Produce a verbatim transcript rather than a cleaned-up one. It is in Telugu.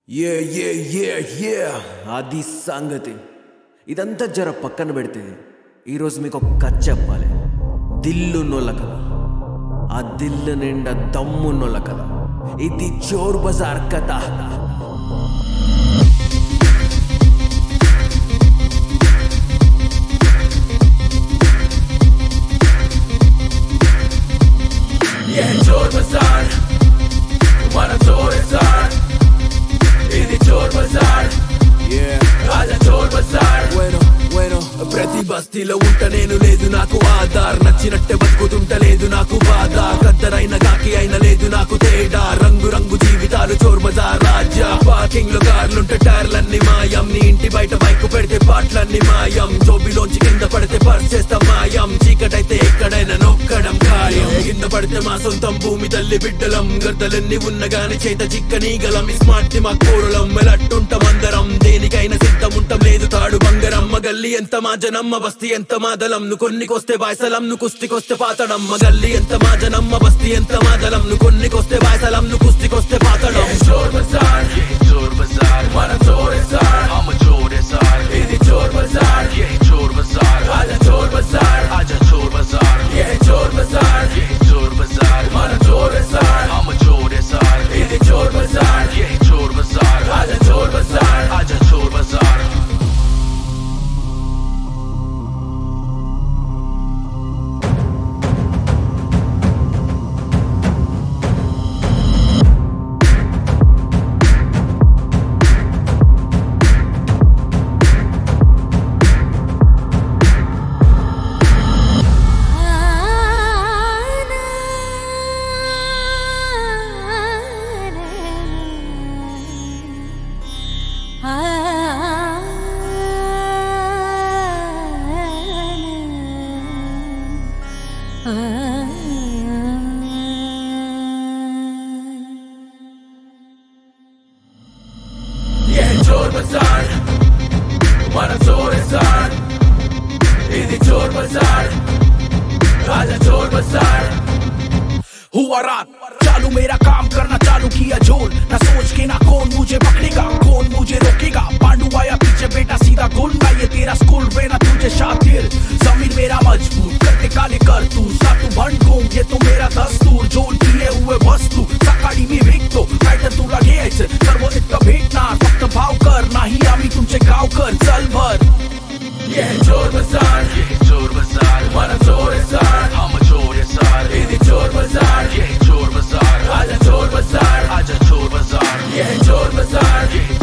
Yeah, yeah, yeah, yeah. అది సంగతి. ఇదంతా జర పక్కన పెడితే ఈరోజు మీకు ఒక కథ చెప్పాలి. దిల్లున్నోళ్ళ కథ. ఆ దిల్లు నిండా దమ్మున్నోళ్ళ కథ. ఇది చోర్ బజార్ కథ. Yeah, చోర్ బజార్ మన చోర్ బజార్ ఇది చోర్ బజార్ Yeah. రాజా చోర్ బజార్ Bueno, bueno. ప్రతి బస్తీలో ఉంట నేను లేదు నాకు ఆధార్ నచ్చినట్టే బతుకుతుంట లేదు నాకు బాధ గద్దరైన కాకి అయిన లేదు నాకు తేడా రంగు రంగు జీవితాలు చోర్ బజార్ రాజ్య పార్కింగ్ లో కార్లుంటే టైర్లన్నీ మాయం నీ ఇంటి బయట బైక్ పెడితే పాటలన్నీ మాయం జోబిలోంచి కింద పడితే పర్స్ చేస్తా మాయం చీకటైతే ఎక్కడైనా నొక్కడం ఖాయం కింద పడితే మా సొంతం భూమి తల్లి బిడ్డలం గద్దలన్నీ ఉన్నగాని చేత చిక్కనీగలం స్మార్ట్ మా కోరలం మెలట్టుంటాం అందరం దేనికైనా సిద్ధం ఉంటాం లేదు తాడు బంగారం మగల్లి ఎంత మా జనమ్మ బస్తీ ఎంత మాదలం ను కొన్నికొస్తే బాయ్సలం ను కుస్తికొస్తే పాతడం మగల్లి ఎంత మా జనమ్మ బస్తీ ఎంత మాదలం ను కొన్నికొస్తే బాయ్సలం ను కుస్తికొస్తే పాతడం చోర్ బజార్ చోర్ బజార్ మన చోర్ Bazar I'm a chor bazar ఇది చోర్ బజార్ yeah chor bazar ఆజా చోర్ Bazar aja chor bazar yeah చోర్ బజార్ yeah chor bazar మన చోర్ Bazar I'm a chor bazar ఇది చోర్ బజార్ yeah chor bazar ఆజా చోర్ Bazar aja chor bazar yeah చోర్ బజార్ మన చోర్ బజార్ ఇది చోర్ బజార్ రాజా చోర్ బజార్ हुआ रात चालू मेरा काम करना चालू किया जोर ना सोच के ना कौन मुझे पकड़ेगा कौन मुझे रोकेगा पांडु आया पीछे बेटा सीधा गोल ना ये तेरा स्कूल वे ना तुझे शातिर जमीन मेरा मजबूर करते काले कर तू सातू भंडू ये तो मेरा दस्तूर जोल किए हुए वस्तू सकाळी मी विकतो काहीतर तुला घ्यायचं सर्व इतकं भेटणार फक्त भाव कर नाही आम्ही तुमचे गाव कर चल भर yeah చోర్ బజార్ yeah chor bazar మన చోర్ Bazar I'm a chor bazar ఇది చోర్ బజార్ yeah chor bazar ఆజా చోర్ Bazar aja chor bazar yeah చోర్ బజార్ yeah